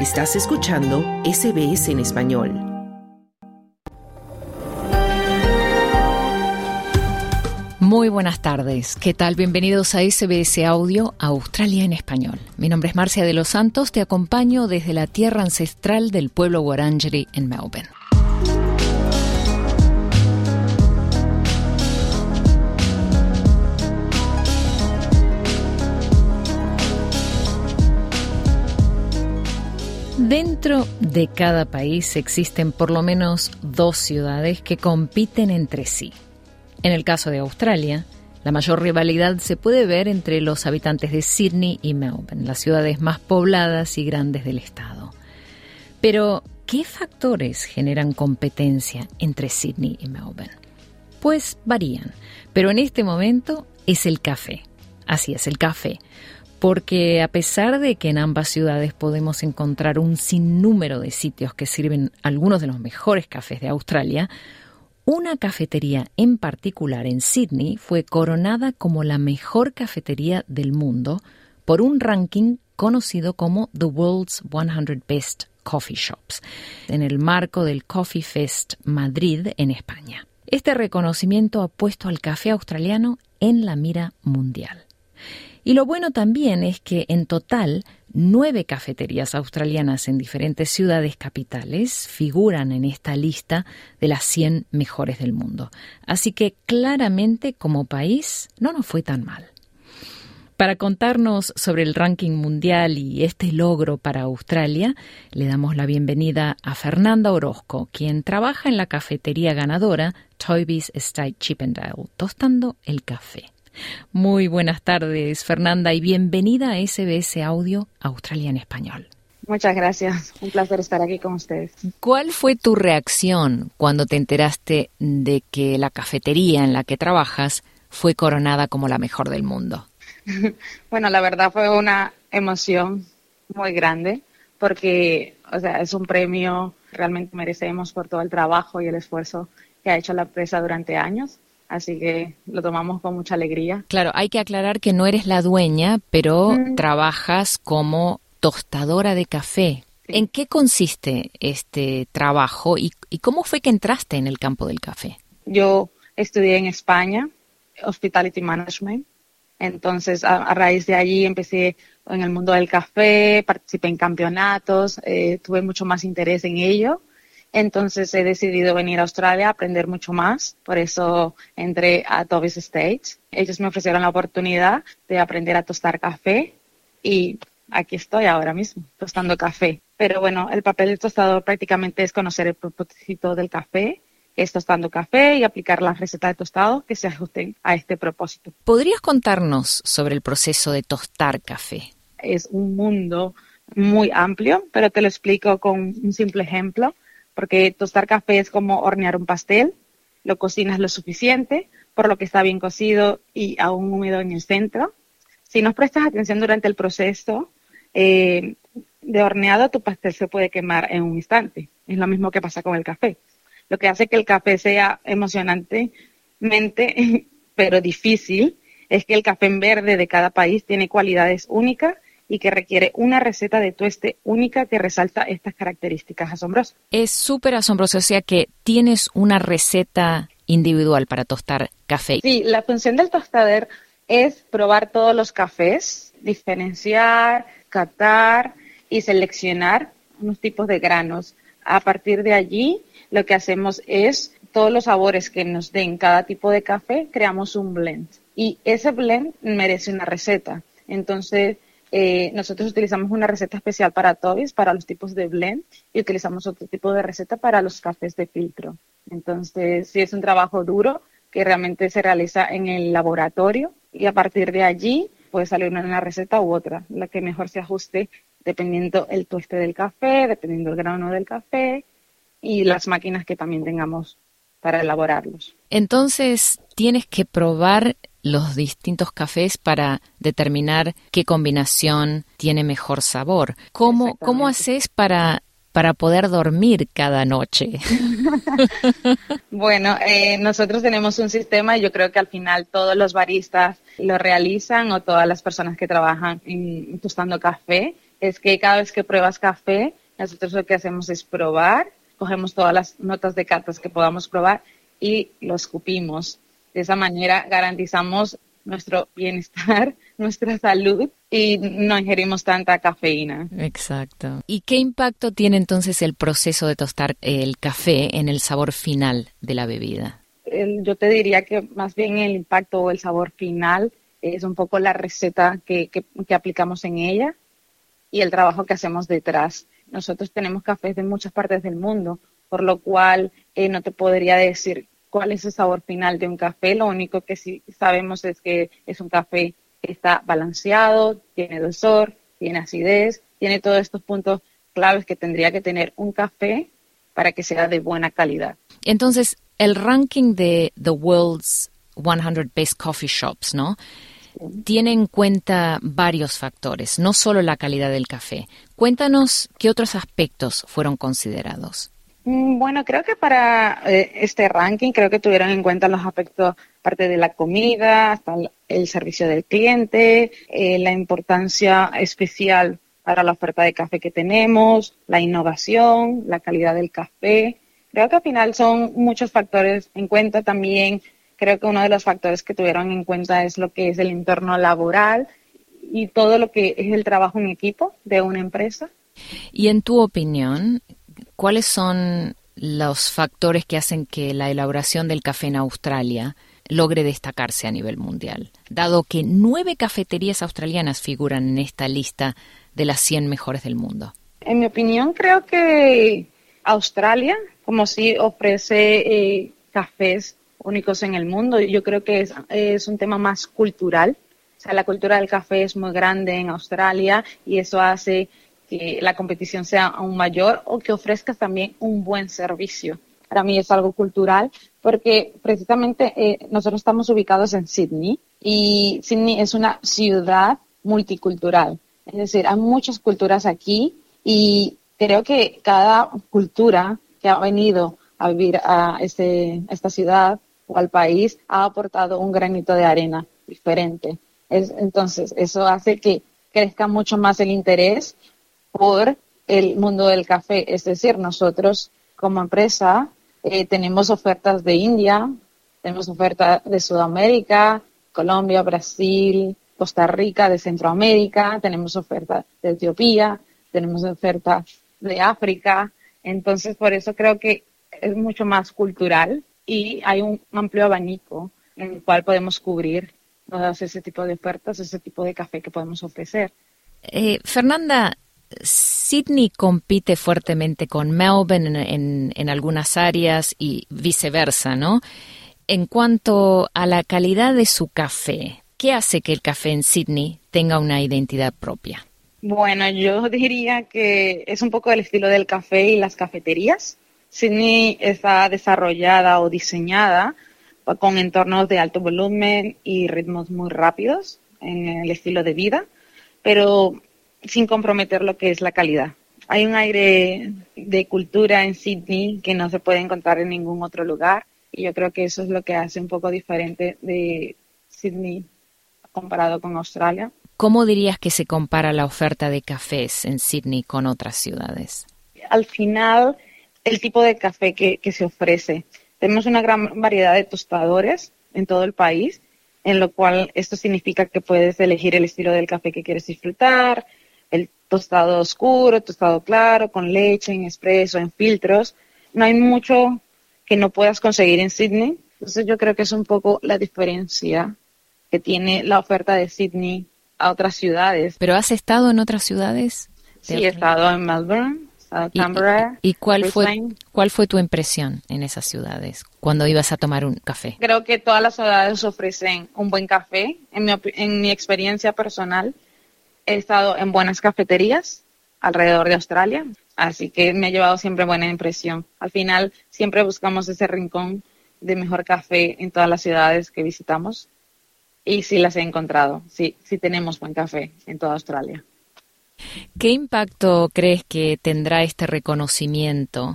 Estás escuchando SBS en español. Muy buenas tardes. ¿Qué tal? Bienvenidos a SBS Audio, Australia en español. Mi nombre es Marcia de los Santos. Te acompaño desde la tierra ancestral del pueblo Wurundjeri en Melbourne. Dentro de cada país existen por lo menos 2 ciudades que compiten entre sí. En el caso de Australia, la mayor rivalidad se puede ver entre los habitantes de Sydney y Melbourne, las ciudades más pobladas y grandes del estado. Pero, ¿qué factores generan competencia entre Sydney y Melbourne? Pues varían, pero en este momento es el café. Así es, el café. Porque a pesar de que en ambas ciudades podemos encontrar un sinnúmero de sitios que sirven algunos de los mejores cafés de Australia, una cafetería en particular en Sydney fue coronada como la mejor cafetería del mundo por un ranking conocido como The World's 100 Best Coffee Shops, en el marco del Coffee Fest Madrid en España. Este reconocimiento ha puesto al café australiano en la mira mundial. Y lo bueno también es que en total 9 cafeterías australianas en diferentes ciudades capitales figuran en esta lista de las 100 mejores del mundo. Así que claramente como país no nos fue tan mal. Para contarnos sobre el ranking mundial y este logro para Australia, le damos la bienvenida a Fernanda Orozco, quien trabaja en la cafetería ganadora Toby's Estate Chippendale, tostando el café. Muy buenas tardes, Fernanda, y bienvenida a SBS Audio Australia en español. Muchas gracias, un placer estar aquí con ustedes. ¿Cuál fue tu reacción cuando te enteraste de que la cafetería en la que trabajas fue coronada como la mejor del mundo? Bueno, la verdad fue una emoción muy grande porque, es un premio que realmente merecemos por todo el trabajo y el esfuerzo que ha hecho la empresa durante años. Así que lo tomamos con mucha alegría. Claro, hay que aclarar que no eres la dueña, pero trabajas como tostadora de café. Sí. ¿En qué consiste este trabajo y cómo fue que entraste en el campo del café? Yo estudié en España, Hospitality Management. Entonces, a raíz de allí empecé en el mundo del café, participé en campeonatos, tuve mucho más interés en ello. Entonces he decidido venir a Australia a aprender mucho más, por eso entré a Toby's Estate. Ellos me ofrecieron la oportunidad de aprender a tostar café y aquí estoy ahora mismo, tostando café. Pero bueno, el papel del tostador prácticamente es conocer el propósito del café, es tostando café y aplicar las recetas de tostado que se ajusten a este propósito. ¿Podrías contarnos sobre el proceso de tostar café? Es un mundo muy amplio, pero te lo explico con un simple ejemplo. Porque tostar café es como hornear un pastel, lo cocinas lo suficiente, por lo que está bien cocido y aún húmedo en el centro. Si no prestas atención durante el proceso de horneado, tu pastel se puede quemar en un instante. Es lo mismo que pasa con el café. Lo que hace que el café sea emocionantemente, pero difícil, es que el café en verde de cada país tiene cualidades únicas y que requiere una receta de tueste única que resalta estas características asombrosas. Es súper asombroso, o sea que tienes una receta individual para tostar café. Sí, la función del tostador es probar todos los cafés, diferenciar, catar y seleccionar unos tipos de granos. A partir de allí, lo que hacemos es, todos los sabores que nos den cada tipo de café, creamos un blend. Y ese blend merece una receta. Entonces, nosotros utilizamos una receta especial para Toby's, para los tipos de blend, y utilizamos otro tipo de receta para los cafés de filtro. Entonces, sí es un trabajo duro que realmente se realiza en el laboratorio y a partir de allí puede salir una receta u otra, la que mejor se ajuste dependiendo el tueste del café, dependiendo el grano del café y las máquinas que también tengamos para elaborarlos. Entonces, tienes que probar los distintos cafés para determinar qué combinación tiene mejor sabor. ¿Cómo haces para poder dormir cada noche? Bueno, nosotros tenemos un sistema y yo creo que al final todos los baristas lo realizan o todas las personas que trabajan tostando café es que cada vez que pruebas café, nosotros lo que hacemos es probar, cogemos todas las notas de catas que podamos probar y lo escupimos. De esa manera garantizamos nuestro bienestar, nuestra salud y no ingerimos tanta cafeína. Exacto. ¿Y qué impacto tiene entonces el proceso de tostar el café en el sabor final de la bebida? Yo te diría que más bien el impacto o el sabor final es un poco la receta que aplicamos en ella y el trabajo que hacemos detrás. Nosotros tenemos cafés de muchas partes del mundo, por lo cual no te podría decir cuál es el sabor final de un café. Lo único que sí sabemos es que es un café que está balanceado, tiene dulzor, tiene acidez, tiene todos estos puntos claves que tendría que tener un café para que sea de buena calidad. Entonces, el ranking de The World's 100 Best Coffee Shops, ¿no? Tiene en cuenta varios factores, no solo la calidad del café. Cuéntanos qué otros aspectos fueron considerados. Bueno, creo que para este ranking creo que tuvieron en cuenta los aspectos, parte de la comida, hasta el servicio del cliente, la importancia especial para la oferta de café que tenemos, la innovación, la calidad del café. Creo que al final son muchos factores en cuenta. También creo que uno de los factores que tuvieron en cuenta es lo que es el entorno laboral y todo lo que es el trabajo en equipo de una empresa. Y en tu opinión, ¿cuáles son los factores que hacen que la elaboración del café en Australia logre destacarse a nivel mundial? Dado que 9 cafeterías australianas figuran en esta lista de las 100 mejores del mundo. En mi opinión, creo que Australia, como sí ofrece cafés únicos en el mundo, yo creo que es un tema más cultural. O sea, la cultura del café es muy grande en Australia y eso hace que la competición sea aún mayor o que ofrezcas también un buen servicio. Para mí es algo cultural porque precisamente nosotros estamos ubicados en Sydney y Sydney es una ciudad multicultural. Es decir, hay muchas culturas aquí y creo que cada cultura que ha venido a vivir a esta ciudad o al país ha aportado un granito de arena diferente. Entonces, eso hace que crezca mucho más el interés por el mundo del café. Es decir, nosotros como empresa tenemos ofertas de India, tenemos ofertas de Sudamérica, Colombia, Brasil, Costa Rica, de Centroamérica, tenemos ofertas de Etiopía, tenemos ofertas de África. Entonces, por eso creo que es mucho más cultural y hay un amplio abanico en el cual podemos cubrir todas ese tipo de ofertas, ese tipo de café que podemos ofrecer. Fernanda, Sydney compite fuertemente con Melbourne en algunas áreas y viceversa, ¿no? En cuanto a la calidad de su café, ¿qué hace que el café en Sydney tenga una identidad propia? Bueno, yo diría que es un poco el estilo del café y las cafeterías. Sydney está desarrollada o diseñada con entornos de alto volumen y ritmos muy rápidos en el estilo de vida, pero sin comprometer lo que es la calidad. Hay un aire de cultura en Sydney que no se puede encontrar en ningún otro lugar y yo creo que eso es lo que hace un poco diferente de Sydney comparado con Australia. ¿Cómo dirías que se compara la oferta de cafés en Sydney con otras ciudades? Al final, el tipo de café que se ofrece. Tenemos una gran variedad de tostadores en todo el país, en lo cual esto significa que puedes elegir el estilo del café que quieres disfrutar, el tostado oscuro, tostado claro, con leche, en expreso, en filtros. No hay mucho que no puedas conseguir en Sydney. Entonces yo creo que es un poco la diferencia que tiene la oferta de Sydney a otras ciudades. ¿Pero has estado en otras ciudades? Sí, he estado en Melbourne, Canberra. ¿Y cuál fue tu impresión en esas ciudades cuando ibas a tomar un café? Creo que todas las ciudades ofrecen un buen café. En mi experiencia personal, he estado en buenas cafeterías alrededor de Australia, así que me ha llevado siempre buena impresión. Al final, siempre buscamos ese rincón de mejor café en todas las ciudades que visitamos. Y sí las he encontrado, sí tenemos buen café en toda Australia. ¿Qué impacto crees que tendrá este reconocimiento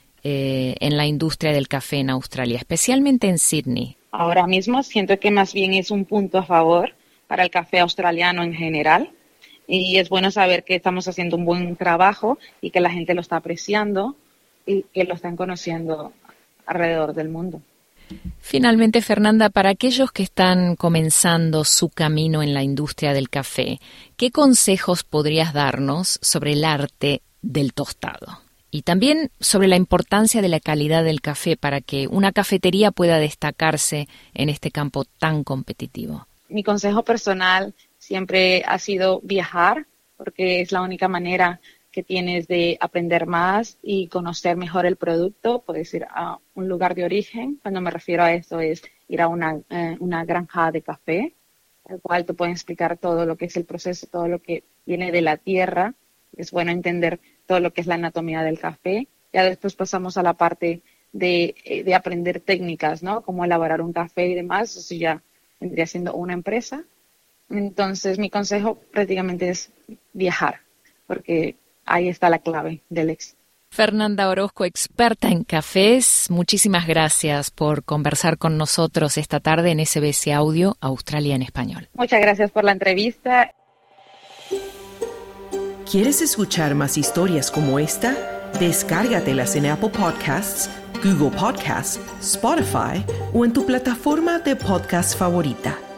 en la industria del café en Australia, especialmente en Sydney? Ahora mismo siento que más bien es un punto a favor para el café australiano en general. Y es bueno saber que estamos haciendo un buen trabajo y que la gente lo está apreciando y que lo están conociendo alrededor del mundo. Finalmente, Fernanda, para aquellos que están comenzando su camino en la industria del café, ¿qué consejos podrías darnos sobre el arte del tostado? Y también sobre la importancia de la calidad del café para que una cafetería pueda destacarse en este campo tan competitivo. Mi consejo personal siempre ha sido viajar, porque es la única manera que tienes de aprender más y conocer mejor el producto. Puedes ir a un lugar de origen. Cuando me refiero a esto es ir a una granja de café, el cual te pueden explicar todo lo que es el proceso, todo lo que viene de la tierra. Es bueno entender todo lo que es la anatomía del café. Ya después pasamos a la parte de aprender técnicas, ¿no? Cómo elaborar un café y demás. Eso ya vendría siendo una empresa. Entonces, mi consejo prácticamente es viajar, porque ahí está la clave del éxito. Fernanda Orozco, experta en cafés, muchísimas gracias por conversar con nosotros esta tarde en SBS Audio, Australia en Español. Muchas gracias por la entrevista. ¿Quieres escuchar más historias como esta? Descárgatelas en Apple Podcasts, Google Podcasts, Spotify o en tu plataforma de podcast favorita.